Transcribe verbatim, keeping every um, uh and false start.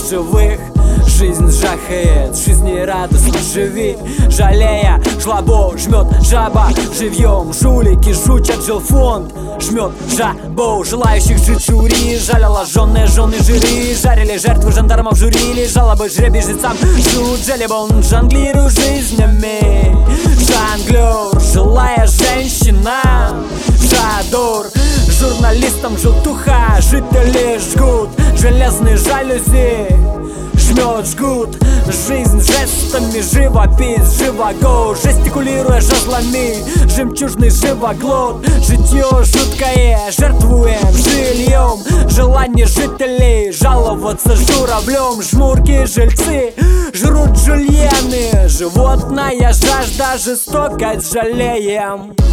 живых. Жизнь жахает, жизни радостно живи, жалея жлобу, жмет жаба живьем. Жулики жучат, жилфонд жмет жабу желающих жить жюри. Жалила жженые жены жиры, жарили жертвы, жандармов журили. Жалобы жребий жрецам жут, желебон жонглирую жизнями. Жонглер, жилая женщина, жадур, журналистам желтуха. Жители жгут железные жалюзи, жмет, жгут жизнь жестами, живопись, живого, жестикулируя жезлами, жемчужный живоглот. Житье жуткое, жертвуем жильем, желание жителей жаловаться журавлем. Жмурки жильцы жрут жульены, животная жажда, жестокость жалеем.